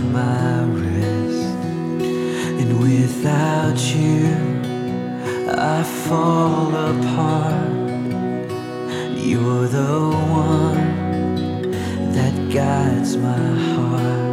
my rest, and without you I fall apart. You're the one that guides my heart.